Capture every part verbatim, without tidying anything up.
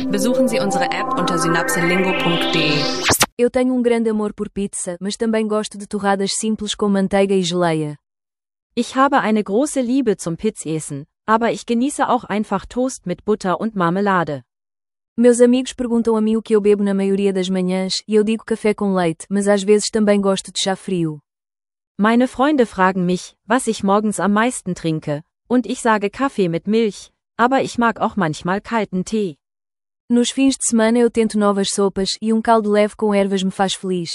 Besuchen Sie unsere App unter synapselingo punto de. Eu tenho um grande amor por pizza, mas também gosto de torradas simples com manteiga e geleia. Ich habe eine große Liebe zum Pizzessen, aber ich genieße auch einfach Toast mit Butter und Marmelade. Meus amigos perguntam a mim o que eu bebo na maioria das manhãs, e eu digo café com leite, mas às vezes também gosto de chá frio. Meine Freunde fragen mich, was ich morgens am meisten trinke, und ich sage Kaffee mit Milch, aber ich mag auch manchmal kalten Tee. Nos fins de semana eu tento novas sopas, e um caldo leve com ervas me faz feliz.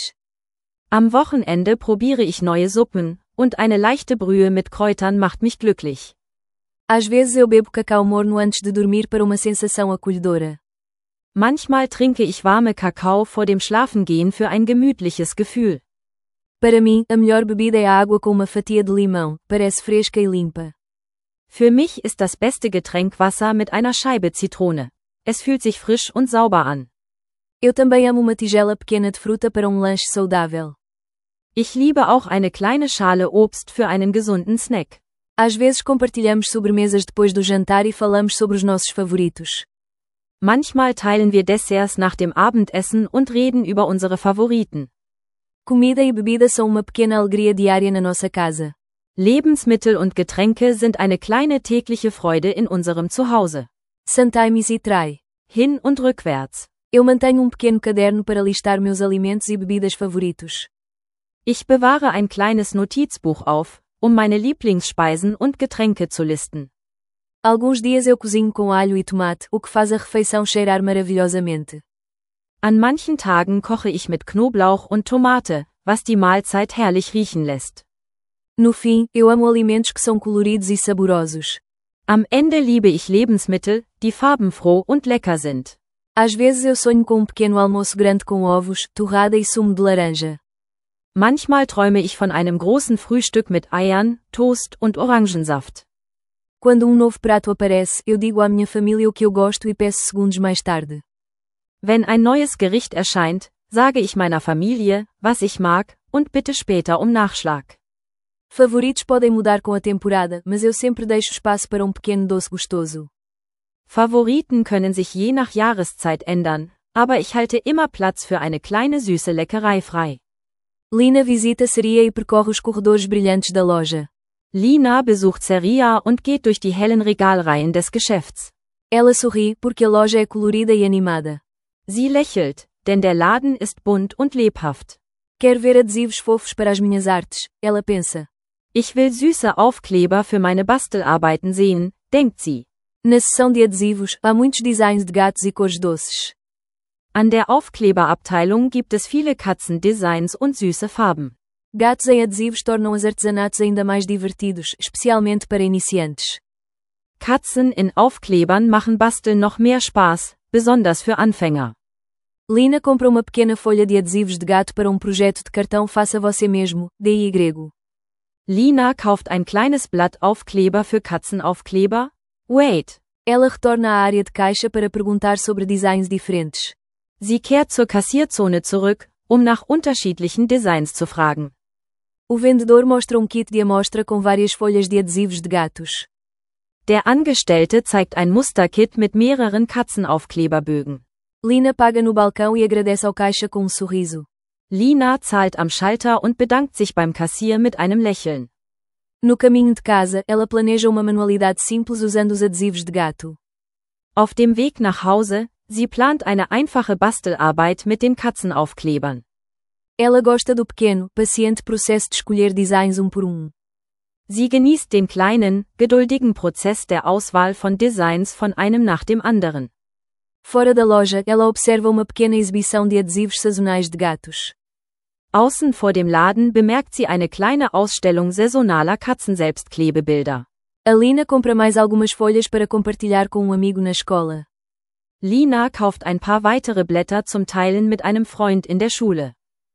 Am Wochenende probiere ich neue Suppen, und eine leichte Brühe mit Kräutern macht mich glücklich. Às vezes eu bebo cacau morno antes de dormir para uma sensação acolhedora. Manchmal trinke ich warme Kakao vor dem Schlafengehen für ein gemütliches Gefühl. Para mim, a melhor bebida é a água com uma fatia de limão, parece fresca e limpa. Für mich ist das beste Getränk Wasser mit einer Scheibe Zitrone. Es fühlt sich frisch und sauber an. Eu também amo uma tigela pequena de fruta para um lanche saudável. Ich liebe auch eine kleine Schale Obst für einen gesunden Snack. Às vezes compartilhamos sobremesas depois do jantar e falamos sobre os nossos favoritos. Manchmal teilen wir Desserts nach dem Abendessen und reden über unsere Favoriten. Comida e bebida são uma pequena alegria diária na nossa casa. Lebensmittel und Getränke sind eine kleine tägliche Freude in unserem Zuhause. Sometimes e trai. Hin- und rückwärts. Eu mantenho um pequeno caderno para listar meus alimentos e bebidas favoritos. Ich bewahre ein kleines Notizbuch auf, um meine Lieblingsspeisen und Getränke zu listen. Alguns dias eu cozinho com alho e tomate, o que faz a refeição cheirar maravilhosamente. An manchen Tagen koche ich mit Knoblauch und Tomate, was die Mahlzeit herrlich riechen lässt. No fim, eu amo alimentos que são coloridos e saborosos. Am Ende liebe ich Lebensmittel, die farbenfroh und lecker sind. Às vezes eu sonho com um pequeno almoço grande com ovos, torrada e sumo de laranja. Manchmal träume ich von einem großen Frühstück mit Eiern, Toast und Orangensaft. Quando um novo prato aparece, eu digo à minha família o que eu gosto e peço segundos mais tarde. Wenn ein neues Gericht erscheint, sage ich meiner Familie, was ich mag, und bitte später um Nachschlag. Favoritos podem mudar com a temporada, mas eu sempre deixo espaço para um pequeno doce gostoso. Favoriten können sich je nach Jahreszeit ändern, aber ich halte immer Platz für eine kleine süße Leckerei frei. Lina visita Seria e percorre os corredores brilhantes da loja. Lina besucht Seria und geht durch die hellen Regalreihen des Geschäfts. Ela sorri, porque a loja é colorida e animada. Sie lächelt, denn der Laden ist bunt und lebhaft. Quero ver adesivos fofos para as minhas artes, ela pensa. Ich will süße Aufkleber für meine Bastelarbeiten sehen, denkt sie. Na seção de adesivos, há muitos designs de gatos e cores doces. An der Aufkleberabteilung gibt es viele Katzendesigns und süße Farben. Gatos em adesivos tornam os artesanatos ainda mais divertidos, especialmente para iniciantes. Katzen in Aufklebern machen Basteln noch mehr Spaß, besonders für Anfänger. Lina compra uma pequena folha de adesivos de gato para um projeto de cartão faça você mesmo, D I grego. Lina kauft ein kleines Blatt Aufkleber für Katzenaufkleber. Wait. Ela retorna à área de caixa para perguntar sobre designs diferentes. Sie kehrt zur Kassierzone zurück, um nach unterschiedlichen Designs zu fragen. O vendedor mostra um kit de amostra com várias folhas de adesivos de gatos. Der Angestellte zeigt ein Musterkit mit mehreren Katzenaufkleberbögen. Lina paga no balcão e agradece ao caixa com um sorriso. Lina zahlt am Schalter und bedankt sich beim Kassier mit einem Lächeln. No caminho de casa, ela planeja uma manualidade simples usando os adesivos de gato. Auf dem Weg nach Hause, sie plant eine einfache Bastelarbeit mit den Katzenaufklebern. Ela gosta do pequeno, paciente processo de escolher designs um por um. Sie genießt den kleinen, geduldigen Prozess der Auswahl von Designs von einem nach dem anderen. Fora da loja, ela observa uma pequena exibição de adesivos sazonais de gatos. Außen vor dem Laden bemerkt sie eine kleine Ausstellung saisonaler Katzenselbstklebebilder. A Lina compra mais algumas folhas para compartilhar com um amigo na escola. Lina kauft ein paar weitere Blätter zum Teilen mit einem Freund in der Schule.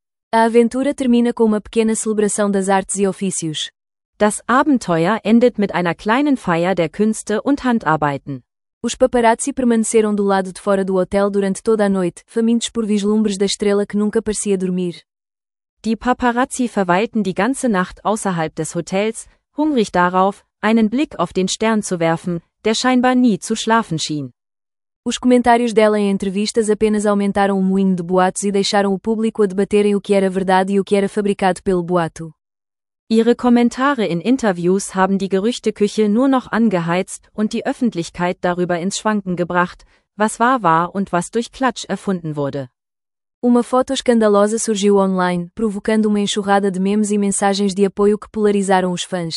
A aventura termina com uma pequena celebração das artes e ofícios. Das Abenteuer endet mit einer kleinen Feier der Künste und Handarbeiten. Os paparazzi permaneceram do lado de fora do hotel durante toda a noite, famintos por vislumbres da estrela que nunca parecia dormir. Die Paparazzi verweilten die ganze Nacht außerhalb des Hotels, hungrig darauf, einen Blick auf den Stern zu werfen, der scheinbar nie zu schlafen schien. Os comentários dela em entrevistas apenas aumentaram o moinho de boatos e deixaram o público a debaterem o que era verdade e o que era fabricado pelo boato. Ihre Kommentare in Interviews haben die Gerüchteküche nur noch angeheizt und die Öffentlichkeit darüber ins Schwanken gebracht, was wahr war und was durch Klatsch erfunden wurde. Uma foto escandalosa surgiu online, provocando uma enxurrada de memes e mensagens de apoio que polarizaram os fãs.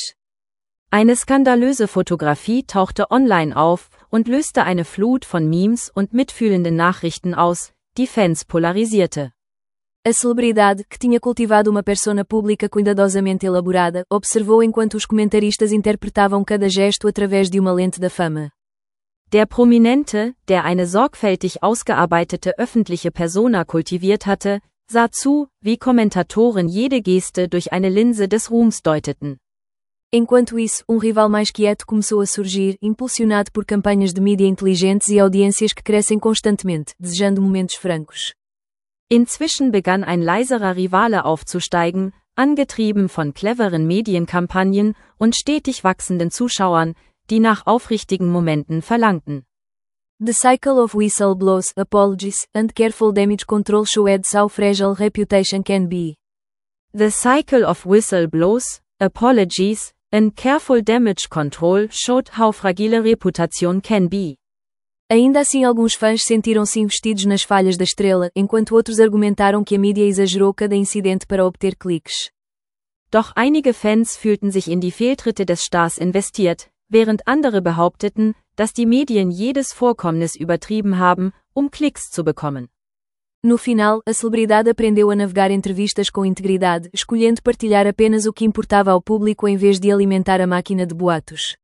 Eine skandalöse Fotografie tauchte online auf und löste eine Flut von Memes und mitfühlenden Nachrichten aus, die Fans polarisierte. A celebridade, que tinha cultivado uma persona pública cuidadosamente elaborada, observou enquanto os comentaristas interpretavam cada gesto através de uma lente da fama. Der Prominente, der eine sorgfältig ausgearbeitete öffentliche Persona kultiviert hatte, sah zu, wie Kommentatoren jede Geste durch eine Linse des Ruhms deuteten. Enquanto isso, um rival mais quieto começou a surgir, impulsionado por campanhas de mídia inteligentes e audiências que crescem constantemente, desejando momentos francos. Inzwischen begann ein leiserer Rivale aufzusteigen, angetrieben von cleveren Medienkampagnen und stetig wachsenden Zuschauern, die nach aufrichtigen Momenten verlangten. The cycle of whistleblowers, apologies, and careful damage control showed how fragile reputation can be. The cycle of whistleblowers, apologies, and careful damage control showed how fragile reputation can be. Ainda assim, alguns fãs sentiram-se investidos nas falhas da estrela, enquanto outros argumentaram que a mídia exagerou cada incidente para obter cliques. Doch einige Fans fühlten sich in die Fehltritte des Stars investiert, während andere behaupteten, dass die Medien jedes Vorkommnis übertrieben haben, um Klicks zu bekommen. No final, a celebridade aprendeu a navegar entrevistas com integridade, escolhendo partilhar apenas o que importava ao público em vez de alimentar a máquina de boatos.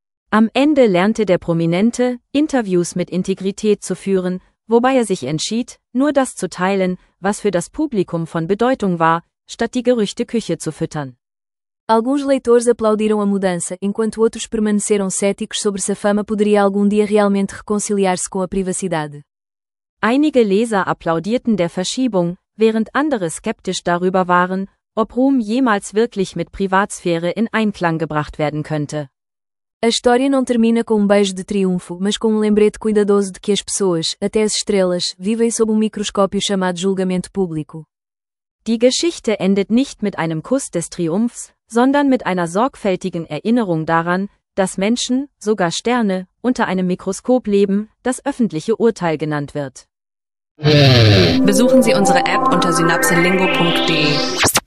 Am Ende lernte der Prominente, Interviews mit Integrität zu führen, wobei er sich entschied, nur das zu teilen, was für das Publikum von Bedeutung war, statt die Gerüchteküche zu füttern. Alguns leitores aplaudiram a mudança, enquanto outros permaneceram céticos sobre se a fama poderia algum dia realmente reconciliar-se com a privacidade. Einige Leser applaudierten der Verschiebung, während andere skeptisch darüber waren, ob Ruhm jemals wirklich mit Privatsphäre in Einklang gebracht werden könnte. A história não termina com um beijo de triunfo, mas com um lembrete cuidadoso de que as pessoas, até as estrelas, vivem sob um microscópio chamado julgamento público. Die Geschichte endet nicht mit einem Kuss des Triumphs, sondern mit einer sorgfältigen Erinnerung daran, dass Menschen, sogar Sterne, unter einem Mikroskop leben, das öffentliche Urteil genannt wird. Besuchen Sie unsere App unter synapselingo punkt de.